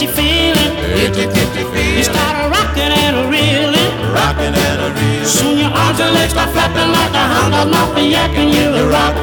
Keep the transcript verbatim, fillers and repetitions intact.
catchy feeling. It's a catchy feeling. You start a rocking and a reeling. Rocking and a reeling. Soon your arms and legs start flapping like a hound dog mouth and yakking. You rock